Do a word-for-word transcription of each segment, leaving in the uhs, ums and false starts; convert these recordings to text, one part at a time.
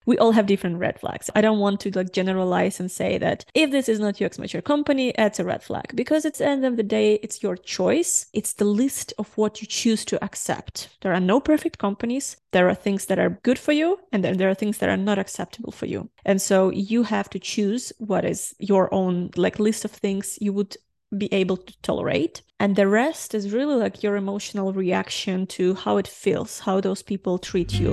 we all have different red flags. I don't want to like generalize and say that if this is not U X mature company, it's a red flag, because at the end of the day, it's your choice. It's the list of what you choose to accept. There are no perfect companies. There are things that are good for you, and then there are things that are not acceptable for you. And so you have to choose what is your own like list of things you would be able to tolerate. And the rest is really like your emotional reaction to how it feels, how those people treat you.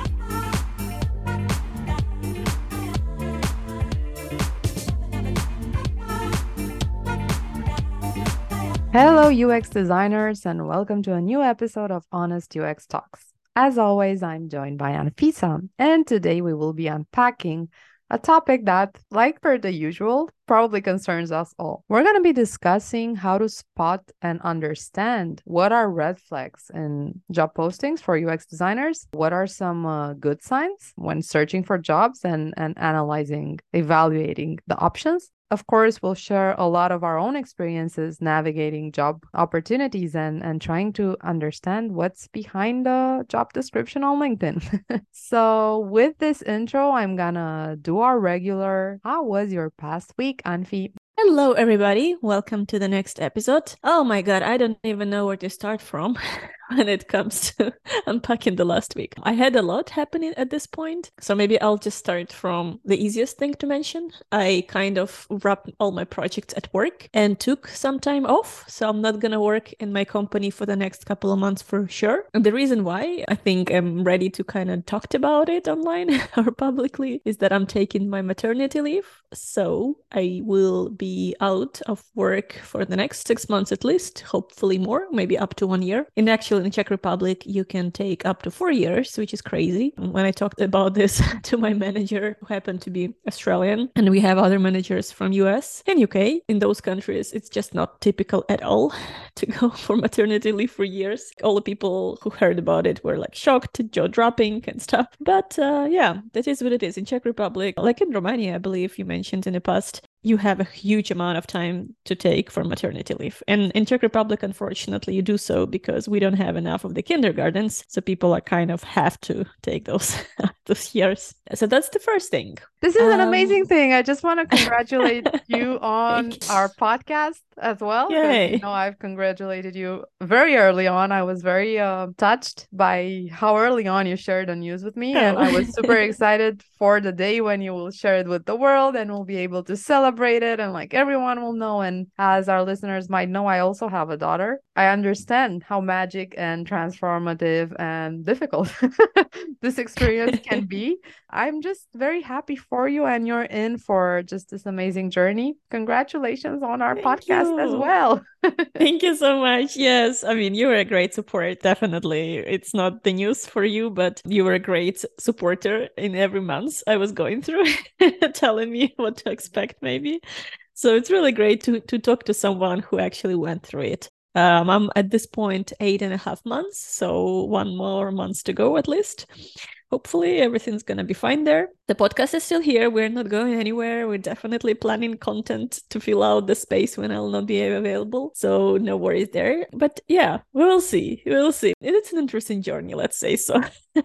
Hello, U X designers, and welcome to a new episode of Honest U X Talks. As always, I'm joined by Anfisa, and today we will be unpacking a topic that, like per the usual, probably concerns us all. We're going to be discussing how to spot and understand what are red flags in job postings for U X designers, what are some uh, good signs when searching for jobs and, and analyzing, evaluating the options. Of course, we'll share a lot of our own experiences navigating job opportunities and, and trying to understand what's behind the job description on LinkedIn. So with this intro, I'm gonna do our regular, how was your past week, Anfi? Hello, everybody. Welcome to the next episode. Oh my God, I don't even know where to start from when it comes to unpacking the last week. I had a lot happening at this point, so maybe I'll just start from the easiest thing to mention. I kind of wrapped all my projects at work and took some time off, so I'm not gonna work in my company for the next couple of months for sure. And the reason why I think I'm ready to kind of talk about it online or publicly is that I'm taking my maternity leave, so I will be out of work for the next six months at least, hopefully more, maybe up to one year. And actually in Czech Republic, you can take up to four years, which is crazy. When I talked about this to my manager, who happened to be Australian, and we have other managers from U S and U K, in those countries, it's just not typical at all to go for maternity leave for years. All the people who heard about it were like shocked, jaw dropping and stuff. But uh, yeah, that is what it is. In Czech Republic, like in Romania, I believe you mentioned in the past, you have a huge amount of time to take for maternity leave. And in Czech Republic, unfortunately, you do so because we don't have enough of the kindergartens. So people are kind of have to take those, those years. So that's the first thing. This is an Um, amazing thing. I just want to congratulate you on our podcast as well. Because, Yay. you know, I've congratulated you very early on. I was very uh, touched by how early on you shared the news with me. Oh. And I was super excited for the day when you will share it with the world and we'll be able to celebrate it. And like everyone will know. And as our listeners might know, I also have a daughter. I understand how magic and transformative and difficult this experience can be. I'm just very happy for you, and you're in for just this amazing journey. Congratulations on our Thank podcast you. as well. Thank you so much. Yes, I mean, you were a great support, definitely. It's not the news for you, but you were a great supporter in every month I was going through, telling me what to expect, maybe. So it's really great to, to talk to someone who actually went through it. Um, I'm at this point eight and a half months, so one more month to go at least. Hopefully everything's going to be fine there. The podcast is still here. We're not going anywhere. We're definitely planning content to fill out the space when I'll not be available. So no worries there. But yeah, we'll see. We'll see. It's an interesting journey, let's say so.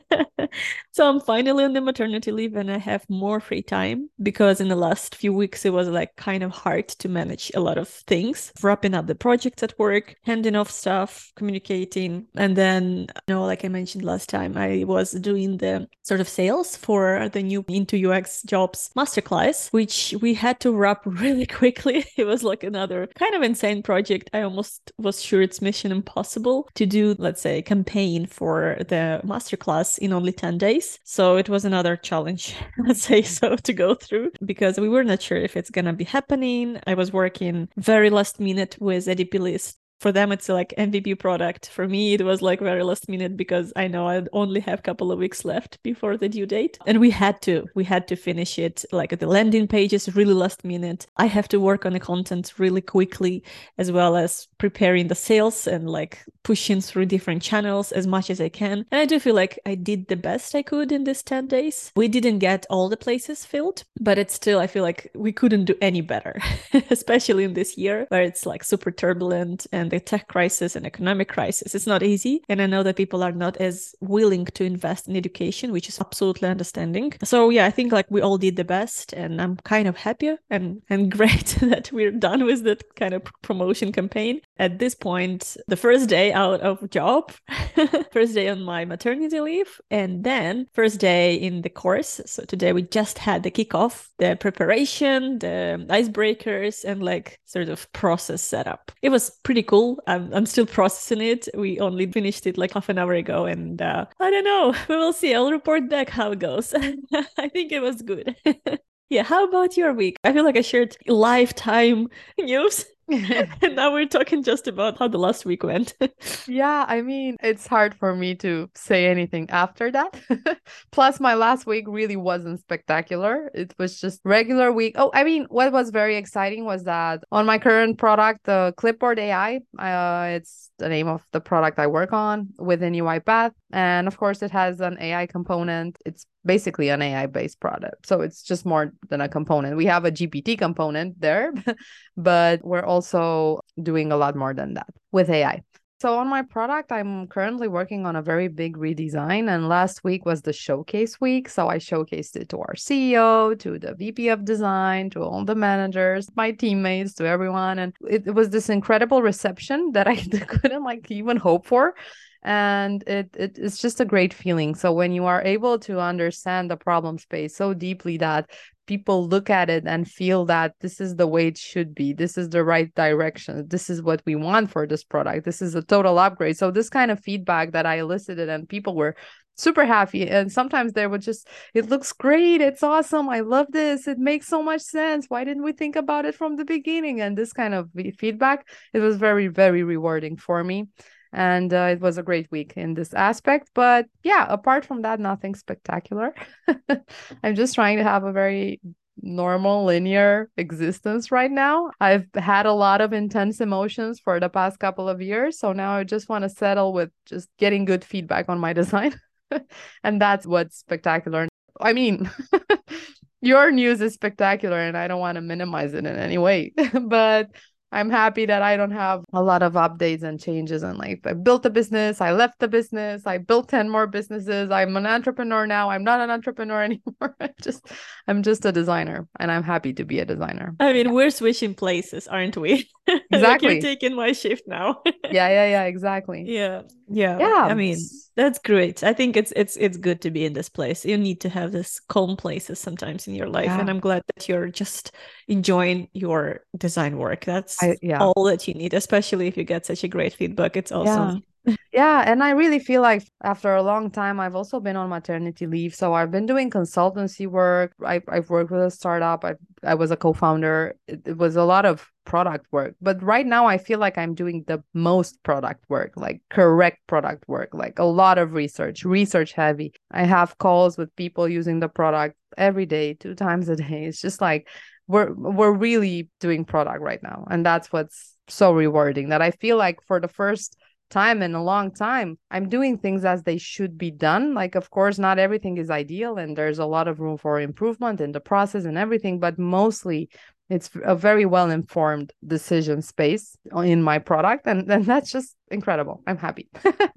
So I'm finally on the maternity leave and I have more free time, because in the last few weeks it was like kind of hard to manage a lot of things, wrapping up the projects at work, handing off stuff, communicating. And then, you know, like I mentioned last time, I was doing the sort of sales for the new Into U X Jobs masterclass, which we had to wrap really quickly. It was like another kind of insane project. I almost was sure it's mission impossible to do, let's say, a campaign for the masterclass in only ten days. So it was another challenge, let's say so, to go through, because we were not sure if it's going to be happening. I was working very last minute with A D P List. For them, it's like M V P product. For me, it was like very last minute because I know I only have a couple of weeks left before the due date. And we had to, we had to finish it. Like the landing pages really last minute. I have to work on the content really quickly, as well as preparing the sales and like pushing through different channels as much as I can. And I do feel like I did the best I could in these ten days. We didn't get all the places filled, but it's still, I feel like we couldn't do any better, especially in this year where it's like super turbulent and the tech crisis and economic crisis. It's not easy. And I know that people are not as willing to invest in education, which is absolutely understanding. So yeah, I think like we all did the best, and I'm kind of happy and, and great that we're done with that kind of promotion campaign. At this point, the first day out of job, first day on my maternity leave, and then first day in the course. So today we just had the kickoff, the preparation, the icebreakers, and like sort of process setup. It was pretty cool. I'm, I'm still processing it. We only finished it like half an hour ago, and uh, I don't know. We will see. I'll report back how it goes. I think it was good. Yeah, how about your week? I feel like I shared lifetime news. And now we're talking just about how the last week went. Yeah, I mean, it's hard for me to say anything after that. Plus, my last week really wasn't spectacular. It was just regular week. Oh, I mean, what was very exciting was that on my current product, the Clipboard A I, uh, it's the name of the product I work on within UiPath. And of course, it has an A I component. It's basically an A I-based product. So it's just more than a component. We have a G P T component there, but we're also doing a lot more than that with A I. So on my product, I'm currently working on a very big redesign. And last week was the showcase week. So I showcased it to our C E O, to the V P of design, to all the managers, my teammates, to everyone. And it, it was this incredible reception that I couldn't like even hope for. And it, it it's just a great feeling. So when you are able to understand the problem space so deeply that people look at it and feel that this is the way it should be, this is the right direction, this is what we want for this product, this is a total upgrade. So this kind of feedback that I elicited, and people were super happy. And sometimes they would just, it looks great, it's awesome, I love this, it makes so much sense, why didn't we think about it from the beginning? And this kind of feedback, it was very, very rewarding for me. And uh, it was a great week in this aspect. But yeah, apart from that, nothing spectacular. I'm just trying to have a very normal, linear existence right now. I've had a lot of intense emotions for the past couple of years. So now I just want to settle with just getting good feedback on my design. And that's what's spectacular. I mean, your news is spectacular, and I don't want to minimize it in any way. But I'm happy that I don't have a lot of updates and changes in life. I built a business, I left the business, I built ten more businesses. I'm an entrepreneur now. I'm not an entrepreneur anymore. I'm just I'm just a designer, and I'm happy to be a designer. I mean, yeah. We're switching places, aren't we? Exactly. Like you're taking my shift now. yeah, yeah, yeah, exactly. Yeah. Yeah. Yeah. I mean, that's great. I think it's it's it's good to be in this place. You need to have this calm places sometimes in your life. Yeah. And I'm glad that you're just enjoying your design work. That's I, yeah. all that you need, especially if you get such a great feedback. It's awesome. Yeah. Yeah, and I really feel like after a long time, I've also been on maternity leave. So I've been doing consultancy work. I, I've worked with a startup. I, I was a co-founder. It, it was a lot of product work. But right now, I feel like I'm doing the most product work, like correct product work, like a lot of research, research heavy. I have calls with people using the product every day, two times a day. It's just like we're we're really doing product right now. And that's what's so rewarding, that I feel like for the first time in a long time, I'm doing things as they should be done. Like, of course, not everything is ideal, and there's a lot of room for improvement in the process and everything, but mostly it's a very well-informed decision space in my product. And, and that's just incredible. I'm happy.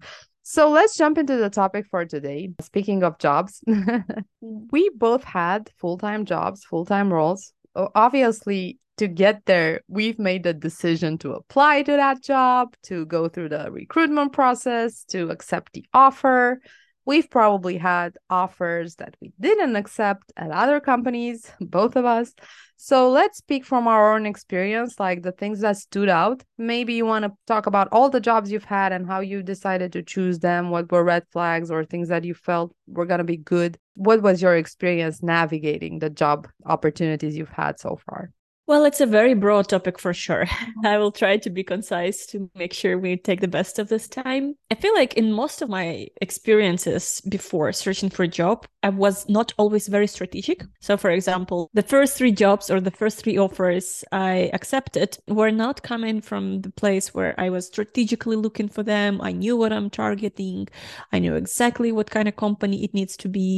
So let's jump into the topic for today. Speaking of jobs, we both had full-time jobs, full-time roles. Obviously, to get there, we've made the decision to apply to that job, to go through the recruitment process, to accept the offer. We've probably had offers that we didn't accept at other companies, both of us. So let's speak from our own experience, like the things that stood out. Maybe you want to talk about all the jobs you've had and how you decided to choose them. What were red flags or things that you felt were going to be good? What was your experience navigating the job opportunities you've had so far? Well, it's a very broad topic for sure. I will try to be concise to make sure we take the best of this time. I feel like in most of my experiences before searching for a job, I was not always very strategic. So, for example, the first three jobs or the first three offers I accepted were not coming from the place where I was strategically looking for them. I knew what I'm targeting. I knew exactly what kind of company it needs to be.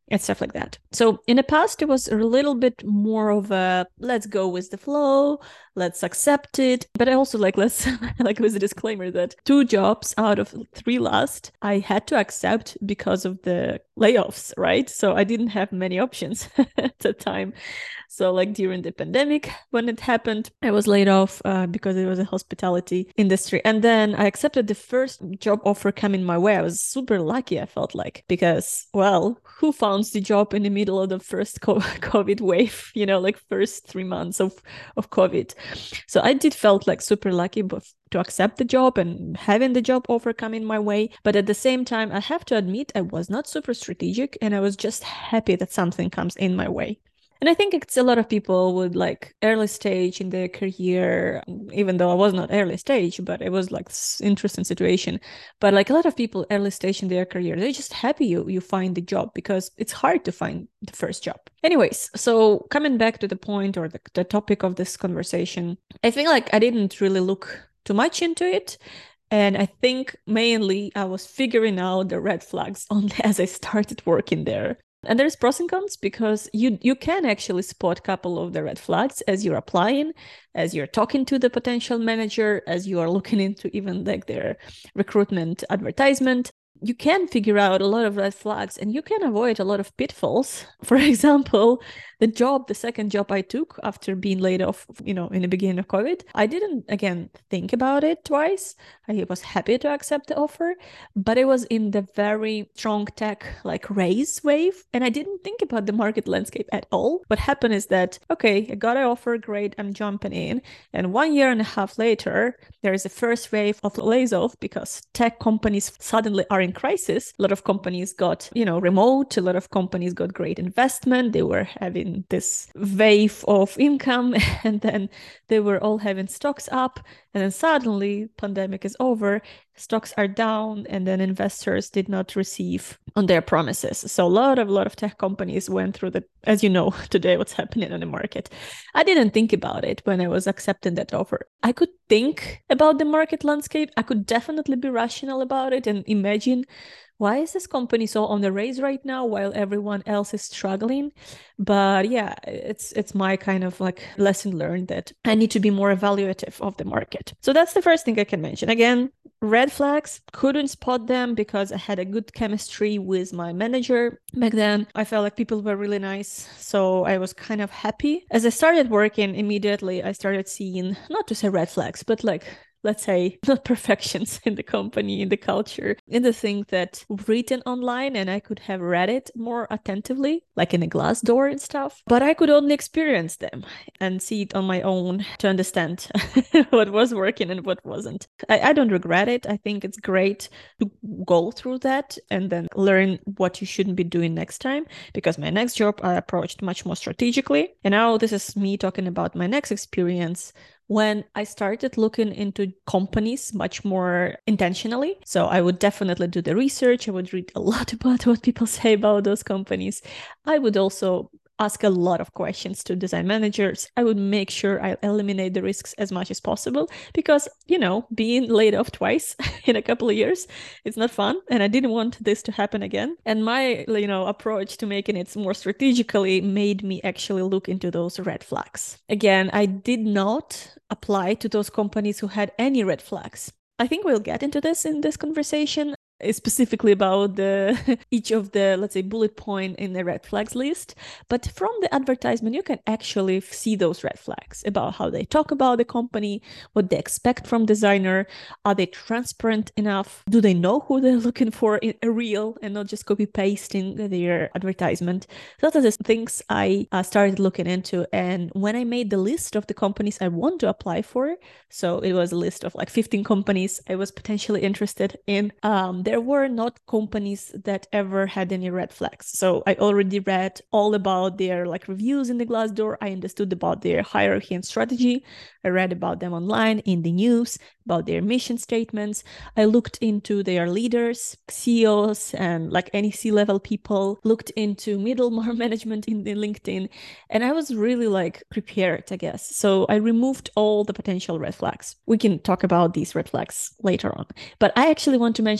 and stuff like that. So in the past, it was a little bit more of a let's go with the flow, let's accept it. But I also like, let's like with a disclaimer that two jobs out of three last, I had to accept because of the layoffs, right? So I didn't have many options at the time. So like during the pandemic, when it happened, I was laid off uh, because it was a hospitality industry. And then I accepted the first job offer coming my way. I was super lucky, I felt like, because, well, who found the job in the middle of the first COVID wave, you know, like first three months of, of COVID. So I did felt like super lucky, but to accept the job and having the job offer coming my way. But at the same time, I have to admit, I was not super strategic and I was just happy that something comes in my way. And I think it's a lot of people would like early stage in their career, even though I was not early stage, but it was like this interesting situation. But like a lot of people early stage in their career, they're just happy you, you find the job because it's hard to find the first job. Anyways, so coming back to the point or the, the topic of this conversation, I think like I didn't really look too much into it. And I think mainly I was figuring out the red flags only as I started working there. And there's pros and cons because you you can actually spot a couple of the red flags as you're applying, as you're talking to the potential manager, as you are looking into even like their recruitment advertisement. You can figure out a lot of red flags and you can avoid a lot of pitfalls. For example, the job, the second job I took after being laid off, you know, in the beginning of COVID, I didn't, again, think about it twice. I was happy to accept the offer, but it was in the very strong tech, like raise wave. And I didn't think about the market landscape at all. What happened is that, okay, I got an offer, great, I'm jumping in. And one year and a half later, there is a first wave of lays off because tech companies suddenly are in crisis. A lot of companies got, you know, remote. A lot of companies got great investment. They were having this wave of income and then they were all having stocks up. And then suddenly pandemic is over, stocks are down, and then investors did not receive on their promises. So a lot of a lot of tech companies went through the, as you know, today what's happening on the market. I didn't think about it when I was accepting that offer. I could think about the market landscape. I could definitely be rational about it and imagine, why is this company so on the raise right now while everyone else is struggling? But yeah, it's it's my kind of like lesson learned that I need to be more evaluative of the market. So that's the first thing I can mention. Again, red flags, couldn't spot them because I had a good chemistry with my manager back then. I felt like people were really nice, so I was kind of happy. As I started working, immediately I started seeing, not to say red flags, but like, let's say, not perfections in the company, in the culture, in the thing that written online, and I could have read it more attentively, like in a Glassdoor and stuff, but I could only experience them and see it on my own to understand what was working and what wasn't. I, I don't regret it. I think it's great to go through that and then learn what you shouldn't be doing next time, because my next job I approached much more strategically. And now this is me talking about my next experience when I started looking into companies much more intentionally. So I would definitely do the research. I would read a lot about what people say about those companies. I would also ask a lot of questions to design managers. I would make sure I eliminate the risks as much as possible because, you know, being laid off twice in a couple of years, it's not fun. And I didn't want this to happen again. And my, you know, approach to making it more strategically made me actually look into those red flags. Again, I did not apply to those companies who had any red flags. I think we'll get into this in this conversation, specifically about the each of the, let's say, bullet point in the red flags list. But from the advertisement, you can actually see those red flags about how they talk about the company, what they expect from designer. Are they transparent enough? Do they know who they're looking for in a real and not just copy pasting their advertisement? Those are the things I uh, started looking into. And when I made the list of the companies I want to apply for, so it was a list of like fifteen companies I was potentially interested in, um, there were not companies that ever had any red flags. So I already read all about their like reviews in the Glassdoor. I understood about their hierarchy and strategy. I read about them online in the news, about their mission statements. I looked into their leaders, C E Os, and like any C-level people, looked into middle management in the LinkedIn. And I was really like prepared, I guess. So I removed all the potential red flags. We can talk about these red flags later on. But I actually want to mention one more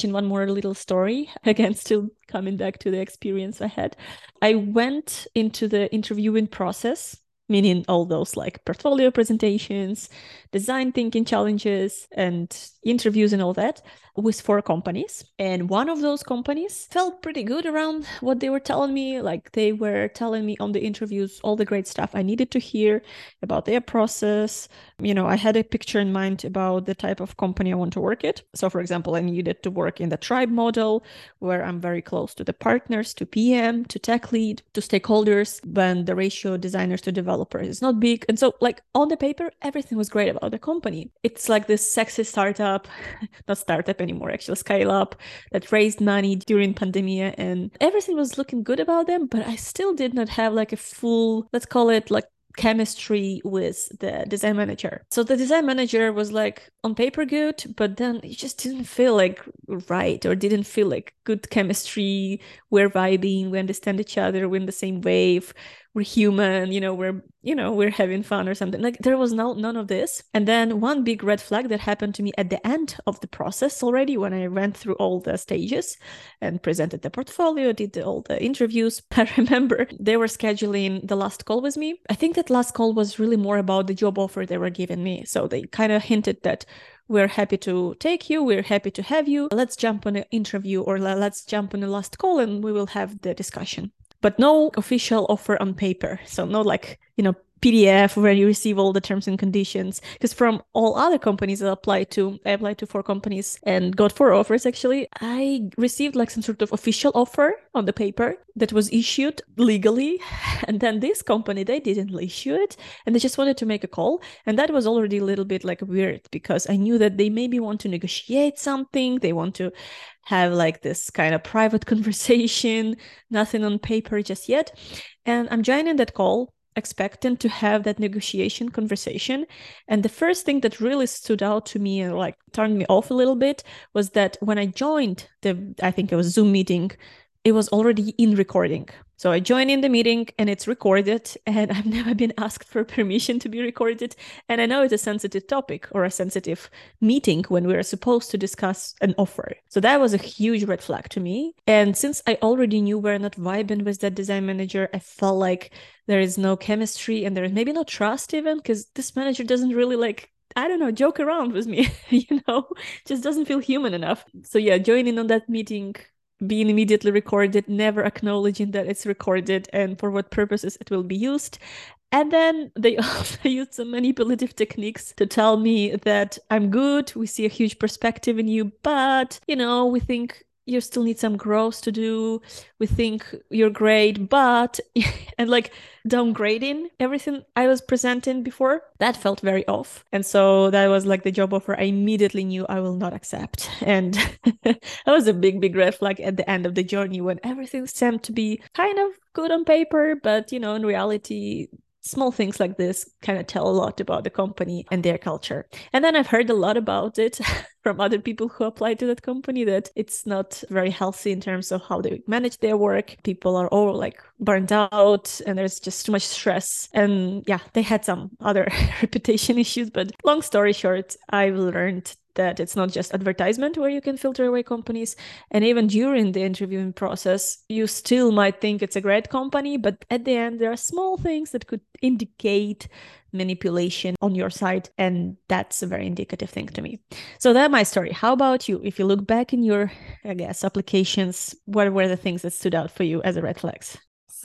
more little story. Again, still coming back to the experience I had. I went into the interviewing process, meaning all those like portfolio presentations, design thinking challenges, and interviews and all that, with four companies. And one of those companies felt pretty good around what they were telling me. Like they were telling me on the interviews all the great stuff I needed to hear about their process. You know, I had a picture in mind about the type of company I want to work at. So for example, I needed to work in the tribe model where I'm very close to the partners, to P M, to tech lead, to stakeholders, when the ratio designers to developers is not big. And so like on the paper, everything was great about the company. It's like this sexy startup, not startup anymore, actually scale up, that raised money during pandemic, and everything was looking good about them, but I still did not have like a full, let's call it like chemistry with the design manager. So the design manager was like on paper good, but then it just didn't feel like right, or didn't feel like good chemistry. We're vibing, we understand each other, we're in the same wave, we're human, you know, we're, you know, we're having fun or something. Like there was no none of this. And then one big red flag that happened to me at the end of the process already, when I went through all the stages and presented the portfolio, did the, all the interviews. I remember they were scheduling the last call with me. I think that last call was really more about the job offer they were giving me. So they kind of hinted that we're happy to take you, we're happy to have you. Let's jump on an interview, or let's jump on a last call and we will have the discussion. But no official offer on paper. So no like, you know, P D F where you receive all the terms and conditions. Because from all other companies I applied to, I applied to four companies and got four offers actually. I received like some sort of official offer on the paper that was issued legally. And then this company, they didn't issue it. And they just wanted to make a call. And that was already a little bit like weird, because I knew that they maybe want to negotiate something. They want to have like this kind of private conversation, nothing on paper just yet. And I'm joining that call, expecting to have that negotiation conversation. And the first thing that really stood out to me and like turned me off a little bit was that when I joined the, I think it was Zoom meeting, it was already in recording. So I joined in the meeting and it's recorded, and I've never been asked for permission to be recorded. And I know it's a sensitive topic or a sensitive meeting when we're supposed to discuss an offer. So that was a huge red flag to me. And since I already knew we're not vibing with that design manager, I felt like there is no chemistry and there is maybe no trust even, because this manager doesn't really like, I don't know, joke around with me, you know, just doesn't feel human enough. So yeah, joining on that meeting, being immediately recorded, never acknowledging that it's recorded and for what purposes it will be used. And then they also used some manipulative techniques to tell me that I'm good, we see a huge perspective in you, but, you know, we think you still need some growth to do. We think you're great, but, and like downgrading everything I was presenting before, that felt very off. And so that was like the job offer I immediately knew I will not accept. And that was a big, big red flag at the end of the journey, when everything seemed to be kind of good on paper, but, you know, in reality, small things like this kind of tell a lot about the company and their culture. And then I've heard a lot about it from other people who apply to that company, that it's not very healthy in terms of how they manage their work. People are all like burnt out and there's just too much stress. And yeah, they had some other reputation issues. But long story short, I've learned that it's not just advertisement where you can filter away companies. And even during the interviewing process, you still might think it's a great company, but at the end, there are small things that could indicate manipulation on your side. And that's a very indicative thing to me. So that's my story. How about you? If you look back in your, I guess, applications, what were the things that stood out for you as a red flags?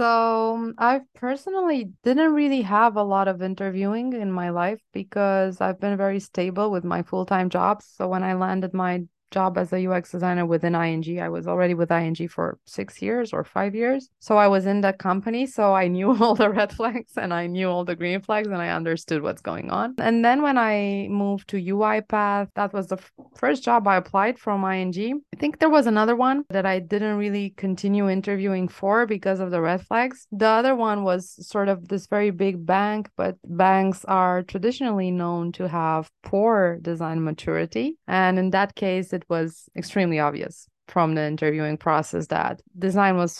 So I personally didn't really have a lot of interviewing in my life because I've been very stable with my full-time jobs. So when I landed my job as a U X designer within I N G, I was already with I N G for six years or five years. So I was in that company. So I knew all the red flags and I knew all the green flags and I understood what's going on. And then when I moved to UiPath, that was the f- first job I applied from I N G. I think there was another one that I didn't really continue interviewing for because of the red flags. The other one was sort of this very big bank, but banks are traditionally known to have poor design maturity. And in that case, it was extremely obvious from the interviewing process that design was sort of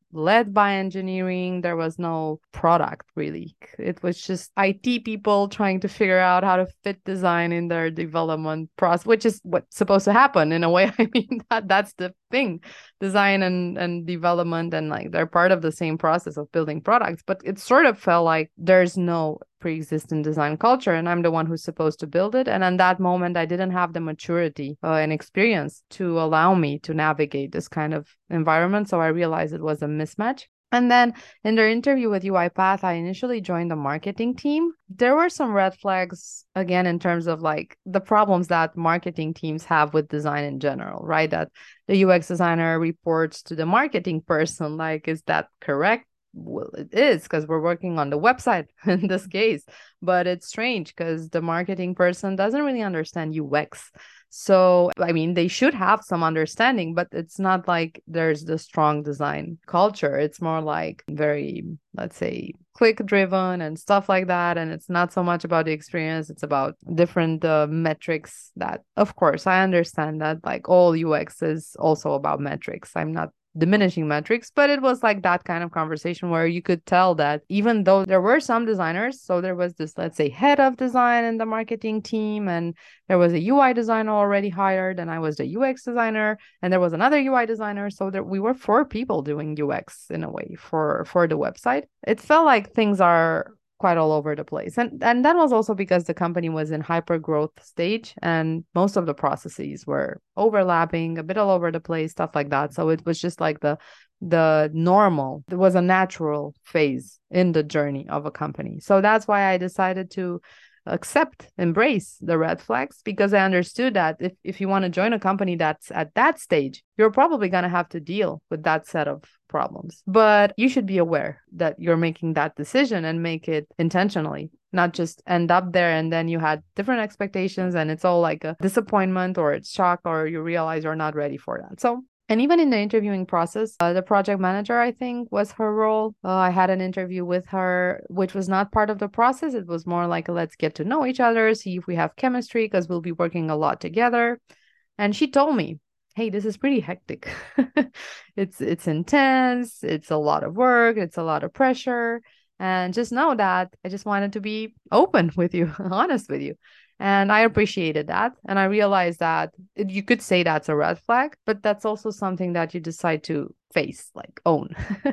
led by engineering. There was no product really. It was just I T people trying to figure out how to fit design in their development process, which is what's supposed to happen in a way. I mean, that that's the thing. Design and, and development, and like they're part of the same process of building products. But it sort of felt like there's no pre-existing design culture, and I'm the one who's supposed to build it. And in that moment, I didn't have the maturity uh, and experience to allow me to navigate this kind of environment. So I realized it was a mismatch. And then in their interview with UiPath, I initially joined the marketing team. There were some red flags, again, in terms of like the problems that marketing teams have with design in general, right? That the U X designer reports to the marketing person. Like, is that correct? Well, it is, because we're working on the website in this case. But it's strange because the marketing person doesn't really understand U X. So, I mean, they should have some understanding, but it's not like there's the strong design culture. It's more like very, let's say, click driven and stuff like that. And it's not so much about the experience. It's about different uh, metrics that, of course, I understand that like all U X is also about metrics. I'm not diminishing metrics, but it was like that kind of conversation where you could tell that even though there were some designers, so there was this, let's say, head of design in the marketing team, and there was a U I designer already hired, and I was the U X designer, and there was another U I designer. So there we were four people doing U X in a way for for the website. It felt like things are quite all over the place. And and that was also because the company was in hyper growth stage, and most of the processes were overlapping, a bit all over the place, stuff like that. So it was just like the the normal, there was a natural phase in the journey of a company. So that's why I decided to accept, embrace the red flags, because I understood that if, if you want to join a company that's at that stage, you're probably going to have to deal with that set of problems. But you should be aware that you're making that decision and make it intentionally, not just end up there and then you had different expectations and it's all like a disappointment or it's shock or you realize you're not ready for that. So and even in the interviewing process, uh, the project manager, I think, was her role. Uh, I had an interview with her, which was not part of the process. It was more like, a, let's get to know each other, see if we have chemistry, because we'll be working a lot together. And she told me, hey, this is pretty hectic. it's it's intense. It's a lot of work. It's a lot of pressure. And just know that I just wanted to be open with you, honest with you. And I appreciated that. And I realized that it, you could say that's a red flag, but that's also something that you decide to face, like own.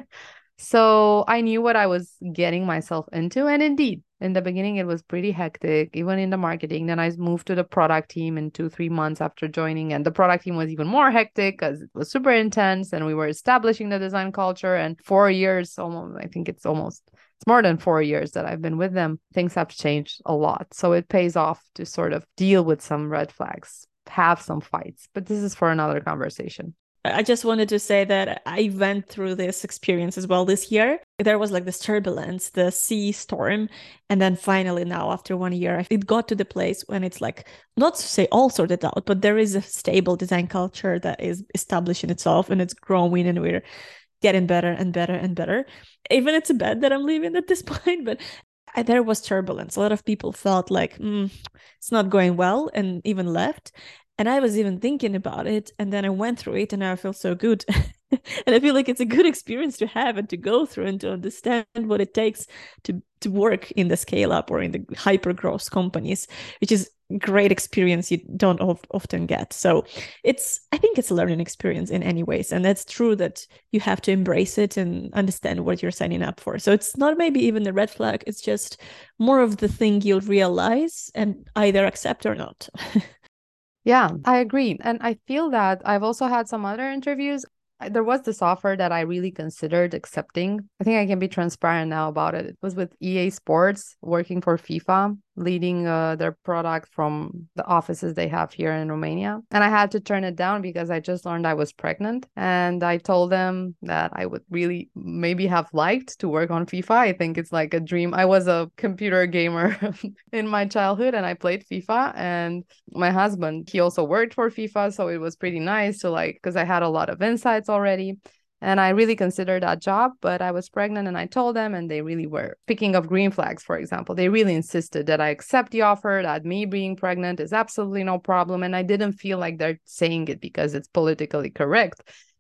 So I knew what I was getting myself into. And indeed, in the beginning, it was pretty hectic, even in the marketing. Then I moved to the product team in two, three months after joining. And the product team was even more hectic because it was super intense. And we were establishing the design culture. And four years, almost, I think it's almost It's more than four years that I've been with them. Things have changed a lot. So it pays off to sort of deal with some red flags, have some fights. But this is for another conversation. I just wanted to say that I went through this experience as well this year. There was like this turbulence, the sea storm. And then finally now, after one year, it got to the place when it's like, not to say all sorted out, but there is a stable design culture that is establishing itself and it's growing and we're getting better and better and better. Even it's bad that I'm leaving at this point, but I, there was turbulence. A lot of people felt like mm, it's not going well and even left. And I was even thinking about it. And then I went through it and now I feel so good. And I feel like it's a good experience to have and to go through and to understand what it takes to, to work in the scale up or in the hyper growth companies, which is great experience you don't of, often get. So it's, I think it's a learning experience in any ways. And that's true that you have to embrace it and understand what you're signing up for. So it's not maybe even the red flag. It's just more of the thing you'll realize and either accept or not. Yeah, I agree. And I feel that I've also had some other interviews. There was this offer that I really considered accepting. I think I can be transparent now about it. It was with E A Sports, working for FIFA, leading uh, their product from the offices they have here in Romania. And I had to turn it down because I just learned I was pregnant. And I told them that I would really maybe have liked to work on FIFA. I think it's like a dream. I was a computer gamer in my childhood and I played FIFA. And my husband, he also worked for FIFA. So it was pretty nice to like, because I had a lot of insights already. And I really considered that job, but I was pregnant and I told them, and they really were. Speaking of green flags, for example, they really insisted that I accept the offer, that me being pregnant is absolutely no problem. And I didn't feel like they're saying it because it's politically correct.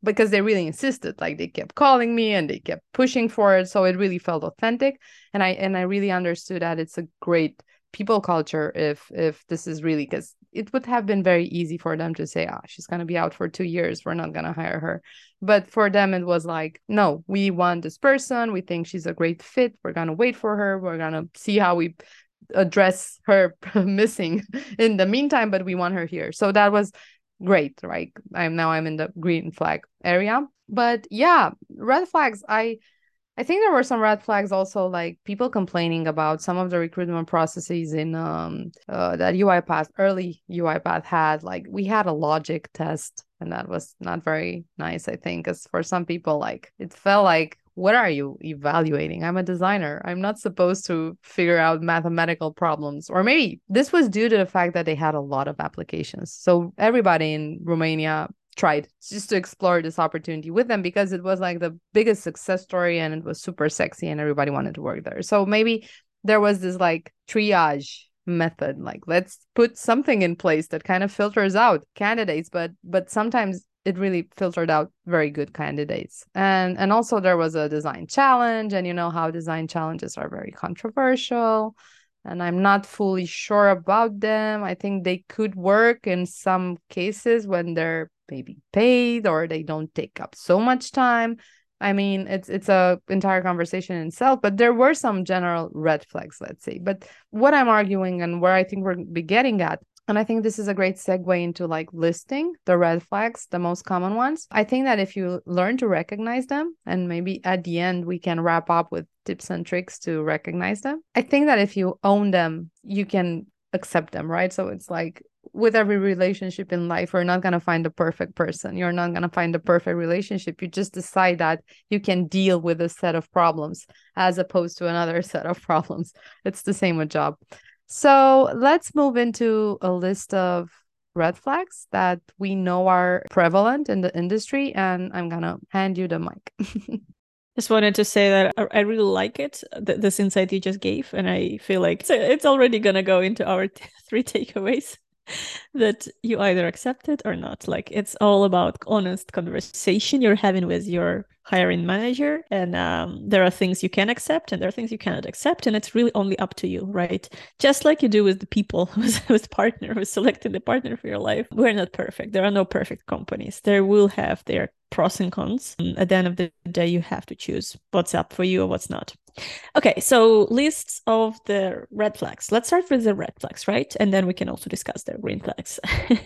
because they really insisted, like they kept calling me and they kept pushing for it. So it really felt authentic. And I and I really understood that it's a great people culture if if this is really, because it would have been very easy for them to say, ah, oh, she's going to be out for two years, we're not going to hire her. But for them it was like, no, we want this person, we think she's a great fit, we're going to wait for her, we're going to see how we address her missing in the meantime, but we want her here. So that was great, right? I'm now I'm in the green flag area. But yeah, red flags, i I think there were some red flags also, like people complaining about some of the recruitment processes in um uh, that UiPath, early UiPath had. Like we had a logic test, and that was not very nice, I think, because for some people, like it felt like, what are you evaluating? I'm a designer. I'm not supposed to figure out mathematical problems. Or maybe this was due to the fact that they had a lot of applications. So everybody in Romania tried just to explore this opportunity with them because it was like the biggest success story and it was super sexy and everybody wanted to work there. So maybe there was this like triage method, like let's put something in place that kind of filters out candidates, but but sometimes it really filtered out very good candidates. And and also there was a design challenge, and you know how design challenges are very controversial, and I'm not fully sure about them. I think they could work in some cases when they're maybe paid or they don't take up so much time. I mean, it's it's a entire conversation in itself, but there were some general red flags, let's say. But what I'm arguing and where I think we're be getting at, and I think this is a great segue into like listing the red flags, the most common ones. I think that if you learn to recognize them, and maybe at the end we can wrap up with tips and tricks to recognize them. I think that if you own them, you can accept them, right? So it's like with every relationship in life, you're not going to find the perfect person. You're not going to find the perfect relationship. You just decide that you can deal with a set of problems as opposed to another set of problems. It's the same with job. So let's move into a list of red flags that we know are prevalent in the industry. And I'm going to hand you the mic. Just wanted to say that I really like it, th- this insight you just gave. And I feel like it's, it's already going to go into our t- three takeaways that you either accept it or not. Like it's all about honest conversation you're having with your hiring manager. And um, there are things you can accept and there are things you cannot accept. And it's really only up to you, right? Just like you do with the people, with, with partner, with selecting the partner for your life. We're not perfect. There are no perfect companies. There will have their pros and cons. And at the end of the day, you have to choose what's up for you or what's not. Okay, so lists of the red flags. Let's start with the red flags, right? And then we can also discuss the green flags.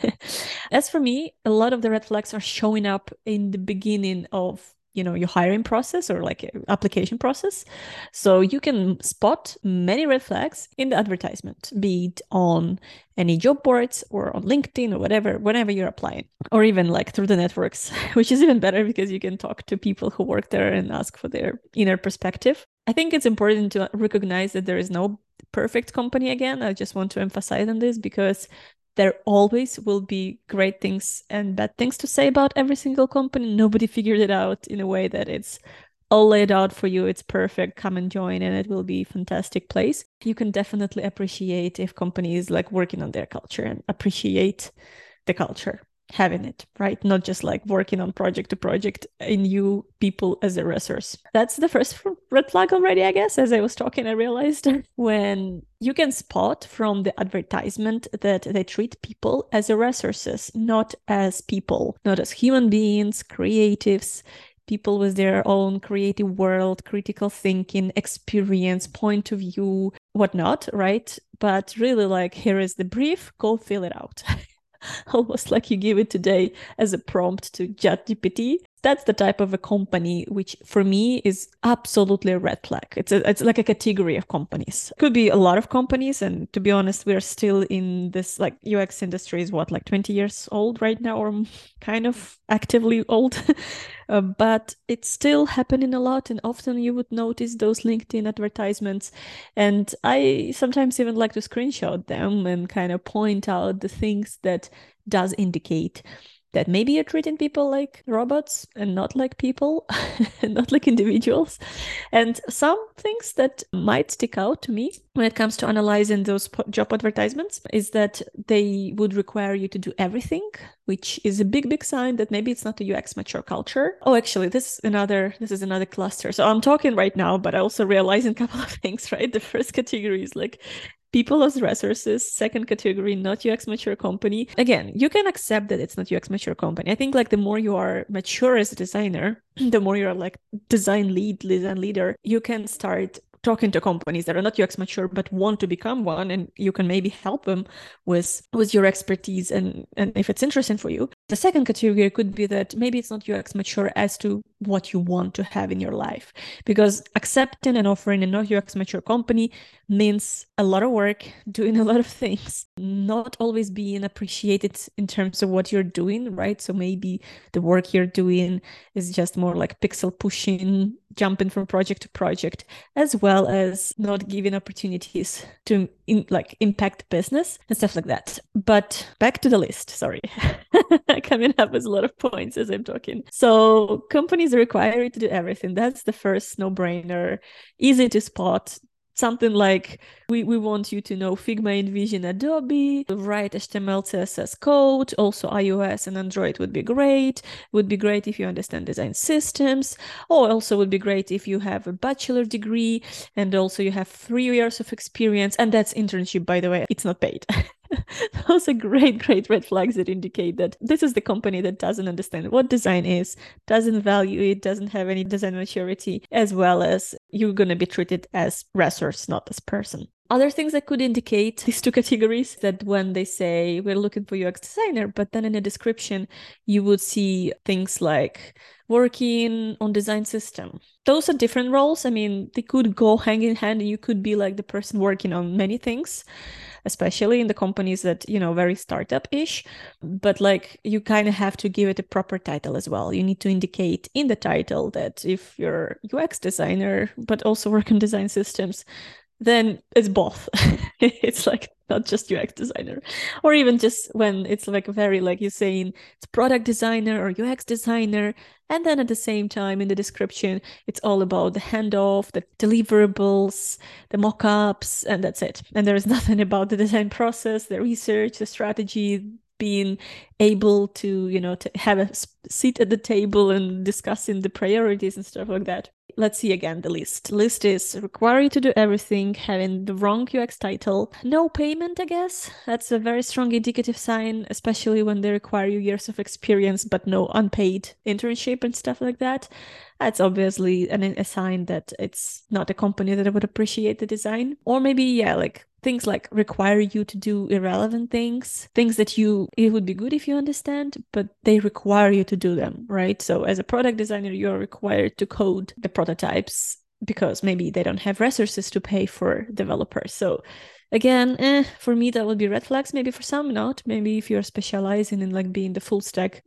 As for me, a lot of the red flags are showing up in the beginning of, you know, your hiring process or like application process. So you can spot many red flags in the advertisement, be it on any job boards or on LinkedIn or whatever, whenever you're applying, or even like through the networks, which is even better because you can talk to people who work there and ask for their inner perspective. I think it's important to recognize that there is no perfect company again. I just want to emphasize on this because there always will be great things and bad things to say about every single company. Nobody figured it out in a way that it's all laid out for you. It's perfect. Come and join and it will be a fantastic place. You can definitely appreciate if companies like working on their culture and appreciate the culture, having it, right? Not just like working on project to project and you people as a resource. That's the first red flag already, I guess. As I was talking, I realized when you can spot from the advertisement that they treat people as resources, not as people, not as human beings, creatives, people with their own creative world, critical thinking, experience, point of view, whatnot, right? But really like, here is the brief, go fill it out. Almost like you give it today as a prompt to ChatGPT. That's the type of a company which for me is absolutely a red flag. It's a, it's like a category of companies. Could be a lot of companies. And to be honest, we're still in this like U X industry is what, like twenty years old right now, or kind of actively old. uh, but it's still happening a lot. And often you would notice those LinkedIn advertisements. And I sometimes even like to screenshot them and kind of point out the things that does indicate that maybe you're treating people like robots and not like people, not like individuals. And some things that might stick out to me when it comes to analyzing those job advertisements is that they would require you to do everything, which is a big, big sign that maybe it's not a U X mature culture. Oh, actually, this is another this is another cluster. So I'm talking right now, but I also realizing a couple of things, right? The first category is like people as resources. Second category, not U X mature company. Again, you can accept that it's not U X mature company. I think like the more you are mature as a designer, the more you're like design lead, design leader, you can start talking to companies that are not U X mature but want to become one, and you can maybe help them with with your expertise and and if it's interesting for you. The second category could be that maybe it's not U X mature as to what you want to have in your life, because accepting and offering a not U X mature company means a lot of work, doing a lot of things, not always being appreciated in terms of what you're doing, right? So maybe the work you're doing is just more like pixel pushing, jumping from project to project, as well as not giving opportunities to in, like impact business and stuff like that. But back to the list, sorry. Coming up with a lot of points as I'm talking. So companies require you to do everything. That's the first no-brainer, easy to spot. Something like, we, we want you to know Figma, InVision, Adobe, write H T M L, C S S code, also iOS and Android would be great. Would be great if you understand design systems, or also would be great if you have a bachelor degree and also you have three years of experience, and that's internship, by the way, it's not paid. Those are great, great red flags that indicate that this is the company that doesn't understand what design is, doesn't value it, doesn't have any design maturity, as well as you're going to be treated as resource, not as person. Other things that could indicate these two categories, that when they say we're looking for U X designer, but then in a description, you would see things like working on design system. Those are different roles. I mean, they could go hand in hand, and you could be like the person working on many things, especially in the companies that, you know, very startup-ish, but like you kind of have to give it a proper title as well. You need to indicate in the title that if you're U X designer, but also work on design systems, then it's both. It's like not just U X designer, or even just when it's like very, like you're saying, it's product designer or U X designer. And then at the same time in the description, it's all about the handoff, the deliverables, the mock-ups, and that's it. And there's nothing about the design process, the research, the strategy, being able to, you know, to have a seat at the table and discussing the priorities and stuff like that. Let's see again the list. List is require you to do everything, having the wrong U X title, no payment, I guess. That's a very strong indicative sign, especially when they require you years of experience, but no unpaid internship and stuff like that. That's obviously an, a sign that it's not a company that would appreciate the design. Or maybe, yeah, like things like require you to do irrelevant things, things that you, it would be good if you understand, but they require you to do them, right? So as a product designer, you're required to code the prototypes because maybe they don't have resources to pay for developers. So again, eh, for me, that would be red flags. Maybe for some, not. Maybe if you're specializing in like being the full stack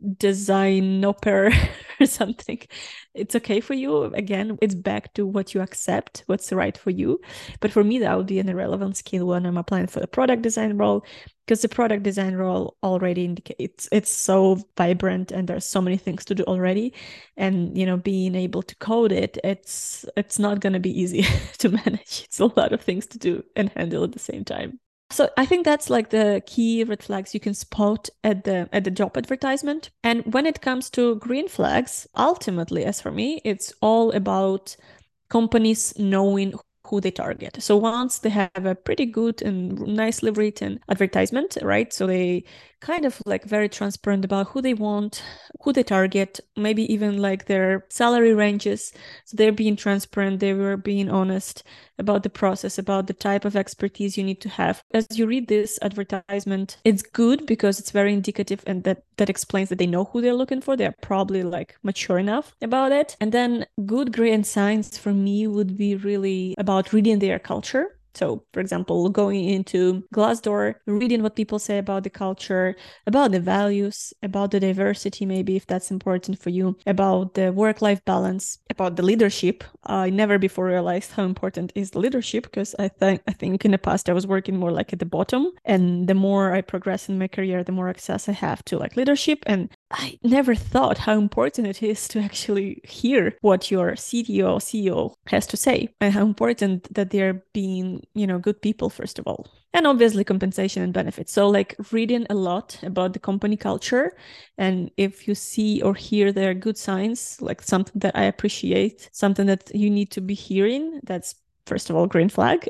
designer or something, it's okay for you. Again, it's back to what you accept, what's right for you. But for me, that would be an irrelevant skill when I'm applying for the product design role, because the product design role already indicates it's so vibrant and there's so many things to do already. And, you know, being able to code it, it's it's not going to be easy to manage. It's a lot of things to do and handle at the same time. So I think that's like the key red flags you can spot at the at the job advertisement. And when it comes to green flags, ultimately, as for me, it's all about companies knowing who they target. So once they have a pretty good and nicely written advertisement, right? So they kind of like very transparent about who they want, who they target, maybe even like their salary ranges. So they're being transparent, they were being honest about the process, about the type of expertise you need to have. As you read this advertisement, it's good because it's very indicative, and that that explains that they know who they're looking for. They're probably like mature enough about it. And then good grade signs for me would be really about reading their culture. So, for example, going into Glassdoor, reading what people say about the culture, about the values, about the diversity, maybe if that's important for you, about the work-life balance, about the leadership. I never before realized how important is the leadership, because I think I think in the past I was working more like at the bottom, and the more I progress in my career, the more access I have to like leadership. And I never thought how important it is to actually hear what your C T O, C E O has to say, and how important that they're being, you know, good people, first of all. And obviously compensation and benefits. So like reading a lot about the company culture. And if you see or hear there are good signs, like something that I appreciate, something that you need to be hearing, that's first of all, green flag.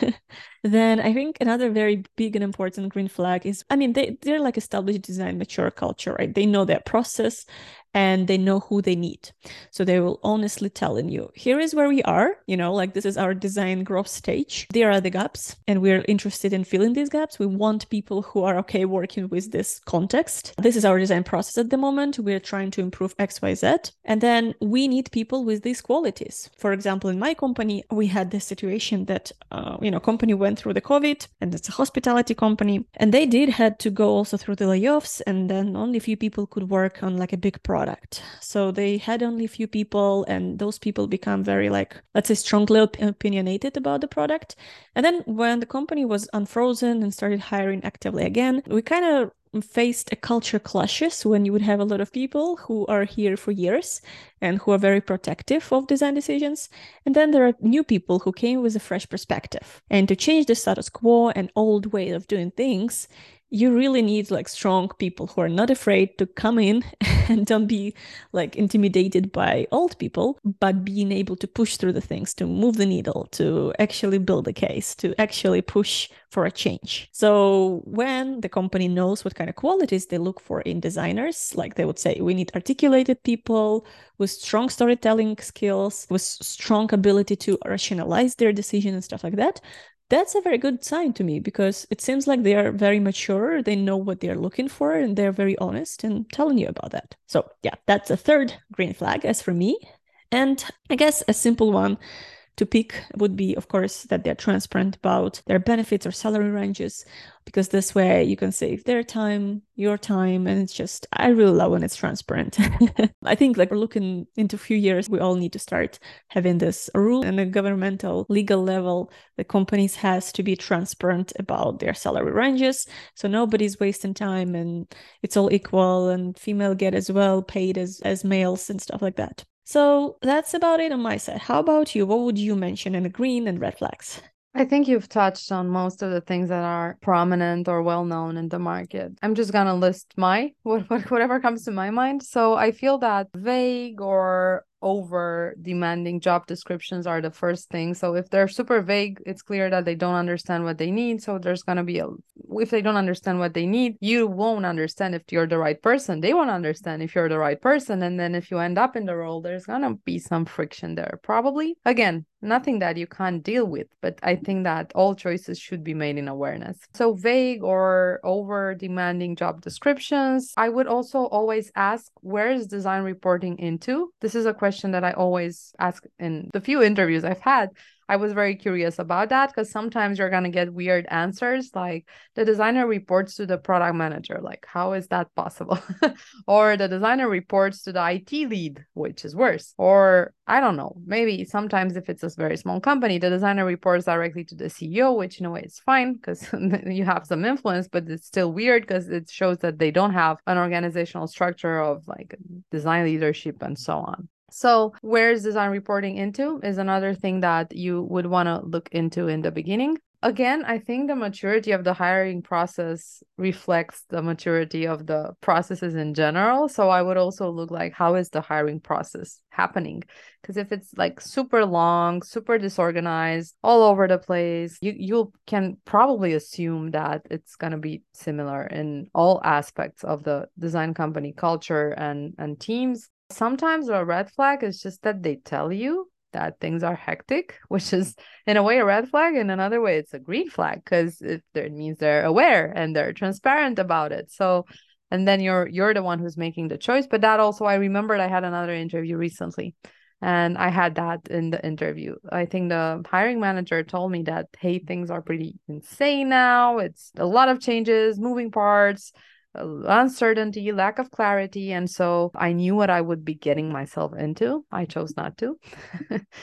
Then I think another very big and important green flag is, I mean, they, they're like established design mature culture, right? They know their process and they know who they need. So they will honestly telling you, here is where we are, you know, like this is our design growth stage. There are the gaps and we're interested in filling these gaps. We want people who are okay working with this context. This is our design process at the moment. We're trying to improve X, Y, Z. And then we need people with these qualities. For example, in my company, we had this situation that, uh, you know, company went through the COVID and it's a hospitality company. And they did had to go also through the layoffs, and then only a few people could work on like a big product. So they had only a few people, and those people become very like, let's say, strongly op- opinionated about the product. And then when the company was unfrozen and started hiring actively again, we kind of faced a culture clashes when you would have a lot of people who are here for years and who are very protective of design decisions. And then there are new people who came with a fresh perspective. And to change the status quo and old way of doing things, you really need like strong people who are not afraid to come in and don't be like intimidated by old people, but being able to push through the things, to move the needle, to actually build a case, to actually push for a change. So when the company knows what kind of qualities they look for in designers, like they would say, we need articulated people with strong storytelling skills, with strong ability to rationalize their decision and stuff like that. That's a very good sign to me, because it seems like they are very mature. They know what they're looking for, and they're very honest in telling you about that. So yeah, that's a third green flag as for me. And I guess a simple one to pick would be, of course, that they're transparent about their benefits or salary ranges, because this way you can save their time, your time, and it's just, I really love when it's transparent. I think like we're looking into a few years, we all need to start having this rule and a governmental legal level. The companies has to be transparent about their salary ranges, so nobody's wasting time and it's all equal, and female get as well paid as, as males and stuff like that. So that's about it on my side. How about you? What would you mention in the green and red flags? I think you've touched on most of the things that are prominent or well known in the market. I'm just gonna list my what, what whatever comes to my mind. So I feel that vague or over demanding job descriptions are the first thing. So if they're super vague, it's clear that they don't understand what they need. So there's going to be a, if they don't understand what they need, you won't understand if you're the right person. They won't understand if you're the right person. And then if you end up in the role, there's going to be some friction there, probably. Again, nothing that you can't deal with, but I think that all choices should be made in awareness. So vague or over demanding job descriptions. I would also always ask, where is design reporting into? This is a question question that I always ask in the few interviews I've had. I was very curious about that, because sometimes you're going to get weird answers like the designer reports to the product manager. Like, how is that possible? Or the designer reports to the I T lead, which is worse. Or I don't know, maybe sometimes if it's a very small company, the designer reports directly to the C E O, which in a way is fine because you have some influence, but it's still weird because it shows that they don't have an organizational structure of like design leadership and so on. So where is design reporting into is another thing that you would want to look into in the beginning. Again, I think the maturity of the hiring process reflects the maturity of the processes in general. So I would also look like, how is the hiring process happening? Because if it's like super long, super disorganized, all over the place, you, you can probably assume that it's going to be similar in all aspects of the design company culture and, and teams. Sometimes a red flag is just that they tell you that things are hectic, which is in a way a red flag. In another way, it's a green flag, because it, it means they're aware and they're transparent about it. So, and then you're you're the one who's making the choice. But that also, I remembered I had another interview recently, and I had that in the interview. I think the hiring manager told me that, hey, things are pretty insane now. It's a lot of changes, moving parts, uncertainty, lack of clarity. And so I knew what I would be getting myself into. I chose not to.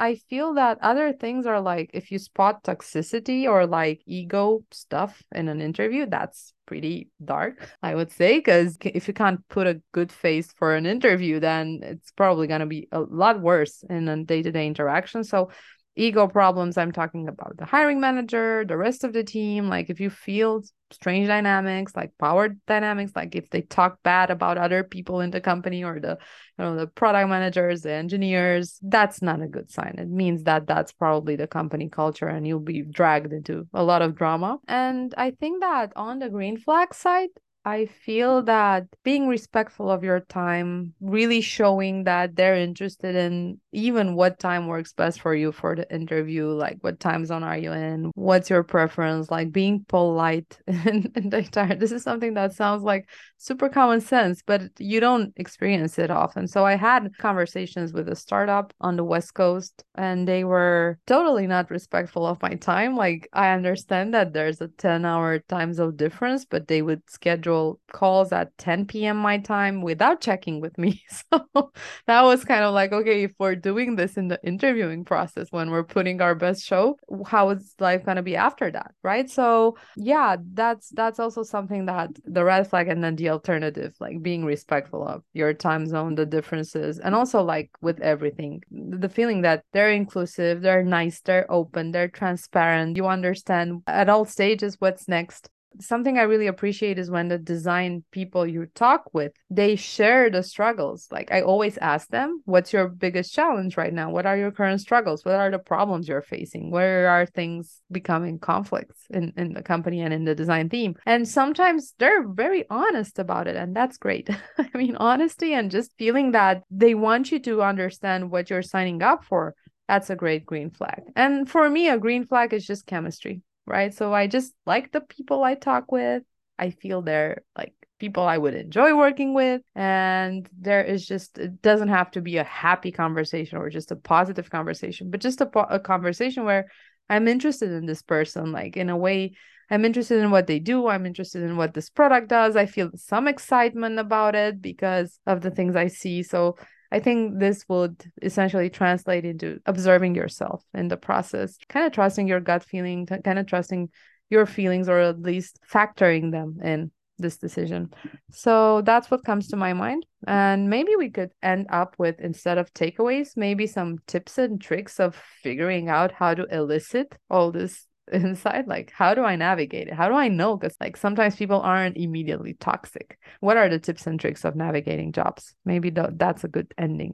I feel that other things are like if you spot toxicity or like ego stuff in an interview, that's pretty dark, I would say, because if you can't put a good face for an interview, then it's probably going to be a lot worse in a day-to-day interaction. So ego problems, I'm talking about the hiring manager, the rest of the team. Like if you feel strange dynamics, like power dynamics, like if they talk bad about other people in the company or the, you know, the product managers, the engineers, that's not a good sign. It means that that's probably the company culture and you'll be dragged into a lot of drama. And I think that on the green flag side, I feel that being respectful of your time, really showing that they're interested in even what time works best for you for the interview, like what time zone are you in, what's your preference, like being polite in, in the entire. This is something that sounds like super common sense, but you don't experience it often. So I had conversations with a startup on the West Coast, and they were totally not respectful of my time. Like I understand that there's a ten hour time zone difference, but they would schedule calls at ten p.m. my time without checking with me. So that was kind of like, okay, if we're doing this in the interviewing process when we're putting our best show, how is life going to be after that, right? So yeah, that's that's also something that the red flag, and then the alternative, like being respectful of your time zone, the differences, and also like with everything, the feeling that they're inclusive, they're nice, they're open, they're transparent, you understand at all stages what's next. Something I really appreciate is when the design people you talk with, they share the struggles. Like I always ask them, what's your biggest challenge right now? What are your current struggles? What are the problems you're facing? Where are things becoming conflicts in, in the company and in the design team? And sometimes they're very honest about it. And that's great. I mean, honesty and just feeling that they want you to understand what you're signing up for. That's a great green flag. And for me, a green flag is just chemistry. Right. So I just like the people I talk with. I feel they're like people I would enjoy working with. And there is just, it doesn't have to be a happy conversation or just a positive conversation, but just a, a conversation where I'm interested in this person, like in a way, I'm interested in what they do. I'm interested in what this product does. I feel some excitement about it because of the things I see. So I think this would essentially translate into observing yourself in the process, kind of trusting your gut feeling, kind of trusting your feelings, or at least factoring them in this decision. So that's what comes to my mind. And maybe we could end up with, instead of takeaways, maybe some tips and tricks of figuring out how to elicit all this inside. Like, how do I navigate it? How do I know? Because like sometimes people aren't immediately toxic. What are the tips and tricks of navigating jobs? Maybe th- that's a good ending.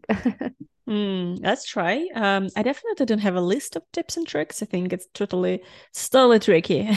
Mm, let's try. Um, I definitely don't have a list of tips and tricks. I think it's totally, it's totally tricky.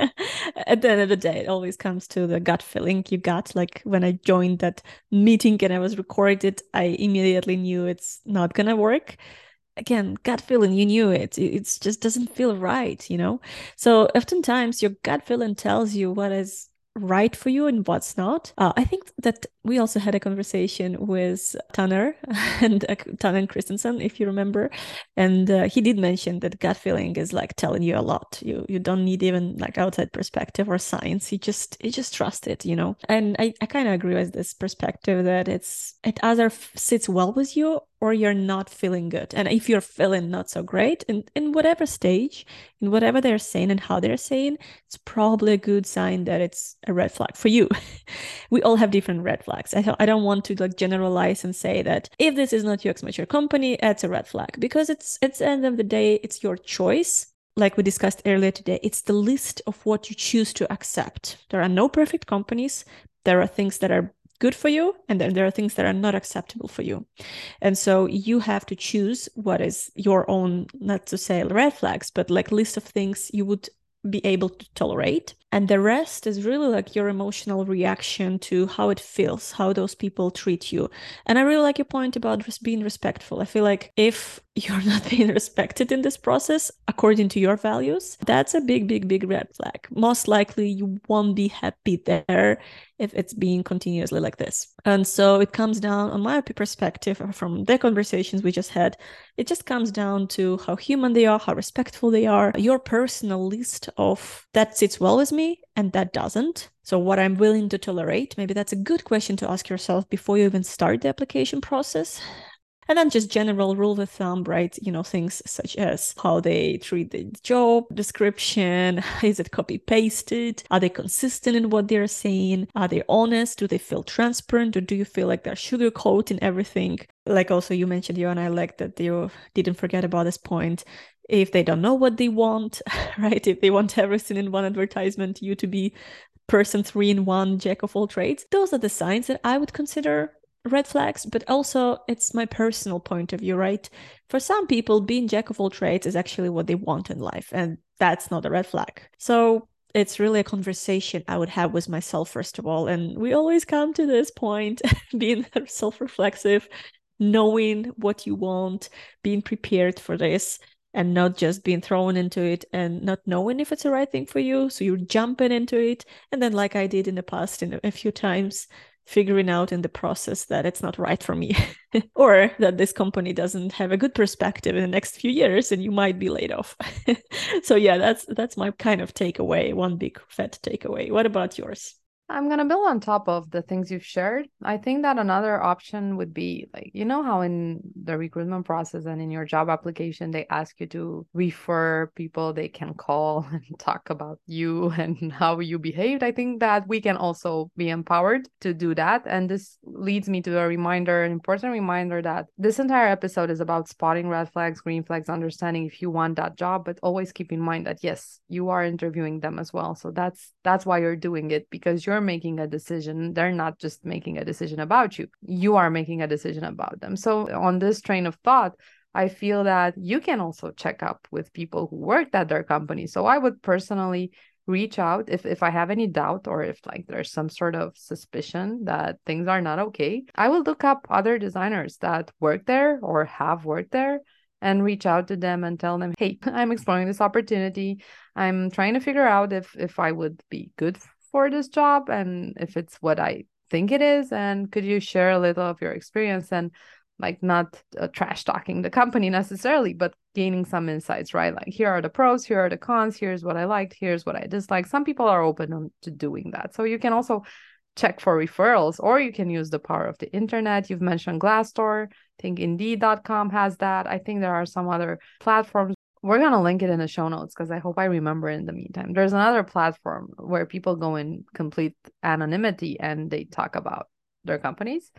At the end of the day, it always comes to the gut feeling you got. Like when I joined that meeting and I was recorded, I immediately knew it's not gonna work. Again, gut feeling, you knew it. It just doesn't feel right, you know? So oftentimes your gut feeling tells you what is right for you and what's not. Uh, I think that we also had a conversation with Tanner and uh, Tanner Christensen, if you remember, and uh, he did mention that gut feeling is like telling you a lot. You you don't need even like outside perspective or science. You just you just trust it, you know. And I, I kind of agree with this perspective that it's it either sits well with you or you're not feeling good. And if you're feeling not so great in, in whatever stage, in whatever they're saying and how they're saying, it's probably a good sign that it's a red flag for you. We all have different red flags. I, I don't want to like generalize and say that if this is not U X mature company, it's a red flag, because it's, it's at the end of the day, it's your choice. Like we discussed earlier today, it's the list of what you choose to accept. There are no perfect companies. There are things that are good for you, and then there are things that are not acceptable for you. And so you have to choose what is your own, not to say red flags, but like list of things you would be able to tolerate. And the rest is really like your emotional reaction to how it feels, how those people treat you. And I really like your point about just being respectful. I feel like if you're not being respected in this process according to your values, that's a big, big, big red flag. Most likely you won't be happy there if it's being continuously like this. And so it comes down, on my perspective, from the conversations we just had, it just comes down to how human they are, how respectful they are, your personal list of that sits well with me and that doesn't. So what I'm willing to tolerate, maybe that's a good question to ask yourself before you even start the application process. And then just general rule of thumb, right? You know, things such as how they treat the job description. Is it copy pasted? Are they consistent in what they're saying? Are they honest? Do they feel transparent? Or do you feel like they're sugarcoating everything? Like also you mentioned, you and I like that you didn't forget about this point. If they don't know what they want, right? If they want everything in one advertisement, you to be person three in one, jack of all trades, those are the signs that I would consider red flags. But also it's my personal point of view, right? For some people, being jack of all trades is actually what they want in life, and that's not a red flag. So it's really a conversation I would have with myself, first of all. And we always come to this point, being self-reflexive, knowing what you want, being prepared for this, and not just being thrown into it and not knowing if it's the right thing for you. So you're jumping into it. And then, like I did in the past in a few times, figuring out in the process that it's not right for me or that this company doesn't have a good perspective in the next few years and you might be laid off. So yeah, that's that's my kind of takeaway, one big fat takeaway. What about yours? I'm going to build on top of the things you've shared. I think that another option would be like, you know, how in the recruitment process and in your job application, they ask you to refer people they can call and talk about you and how you behaved. I think that we can also be empowered to do that. And this leads me to a reminder, an important reminder that this entire episode is about spotting red flags, green flags, understanding if you want that job, but always keep in mind that, yes, you are interviewing them as well. So that's that's why you're doing it, because you're making a decision. They're not just making a decision about you. You are making a decision about them. So on this train of thought, I feel that you can also check up with people who worked at their company. So I would personally reach out if, if I have any doubt or if like there's some sort of suspicion that things are not okay. I will look up other designers that work there or have worked there and reach out to them and tell them, hey, I'm exploring this opportunity. I'm trying to figure out if if I would be good for this job and if it's what I think it is. And could you share a little of your experience and like not uh, trash talking the company necessarily, but gaining some insights, right? Like here are the pros, here are the cons, here's what I liked, here's what I disliked. Some people are open to doing that. So you can also check for referrals, or you can use the power of the internet. You've mentioned Glassdoor. I think Indeed dot com has that. I think there are some other platforms. We're going to link it in the show notes because I hope I remember in the meantime. There's another platform where people go in complete anonymity and they talk about their companies.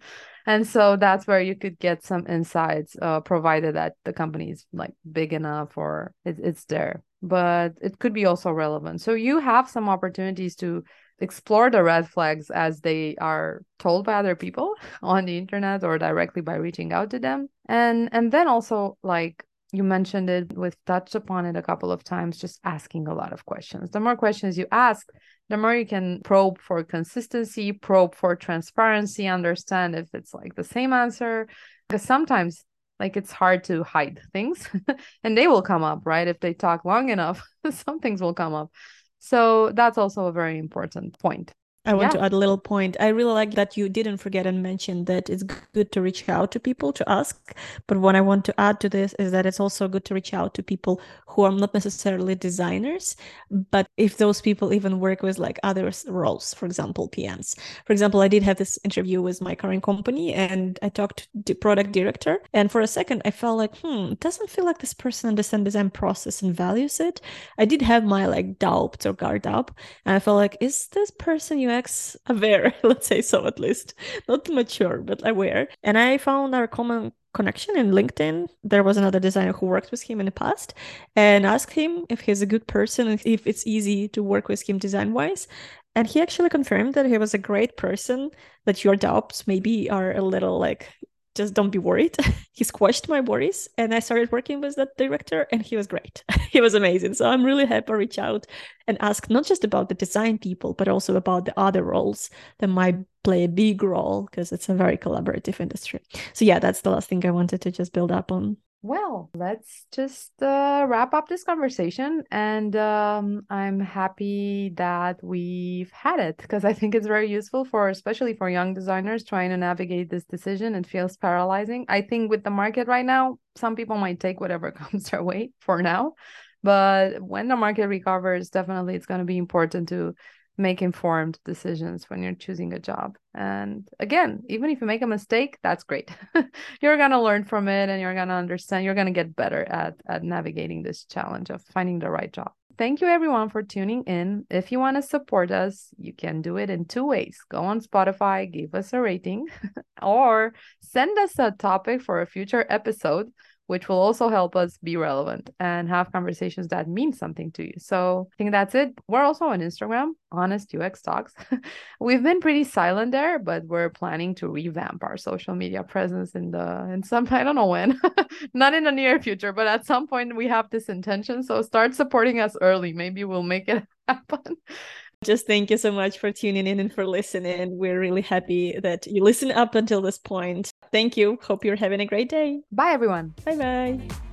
And so that's where you could get some insights, uh, provided that the company is like big enough or it, it's there. But it could be also relevant. So you have some opportunities to explore the red flags as they are told by other people on the internet or directly by reaching out to them. And and then also, like you mentioned it, we've touched upon it a couple of times, just asking a lot of questions. The more questions you ask, the more you can probe for consistency, probe for transparency, understand if it's like the same answer. Because sometimes like it's hard to hide things and they will come up, right? If they talk long enough, some things will come up. So that's also a very important point. I want Yeah. to add a little point. I really like that you didn't forget and mention that it's good to reach out to people to ask. But what I want to add to this is that it's also good to reach out to people who are not necessarily designers, but if those people even work with like other roles, for example, P Ms. For example, I did have this interview with my current company and I talked to the product director. And for a second, I felt like, hmm, it doesn't feel like this person understands design process and values it. I did have my like doubts or guard up. And I felt like, is this person U X aware? Let's say so, at least. Not mature, but aware. And I found our common connection in LinkedIn. There was another designer who worked with him in the past and asked him if he's a good person, if it's easy to work with him design-wise. And he actually confirmed that he was a great person, that your doubts maybe are a little like, just don't be worried. He squashed my worries and I started working with that director and he was great. He was amazing. So I'm really happy to reach out and ask not just about the design people, but also about the other roles that might play a big role because it's a very collaborative industry. So yeah, that's the last thing I wanted to just build up on. Well, let's just uh, wrap up this conversation. And um, I'm happy that we've had it because I think it's very useful for, especially for young designers trying to navigate this decision. It feels paralyzing. I think with the market right now, some people might take whatever comes their way for now. But when the market recovers, definitely it's going to be important to make informed decisions when you're choosing a job. And again, even if you make a mistake, that's great. You're going to learn from it and you're going to understand, you're going to get better at, at navigating this challenge of finding the right job. Thank you everyone for tuning in. If you want to support us, you can do it in two ways. Go on Spotify, give us a rating, or send us a topic for a future episode, which will also help us be relevant and have conversations that mean something to you. So I think that's it. We're also on Instagram, Honest U X Talks. We've been pretty silent there, but we're planning to revamp our social media presence in the in some I don't know when, not in the near future, but at some point we have this intention. So start supporting us early. Maybe we'll make it happen. Just thank you so much for tuning in and for listening. We're really happy that you listen up until this point. Thank you. Hope you're having a great day. Bye, everyone. Bye-bye.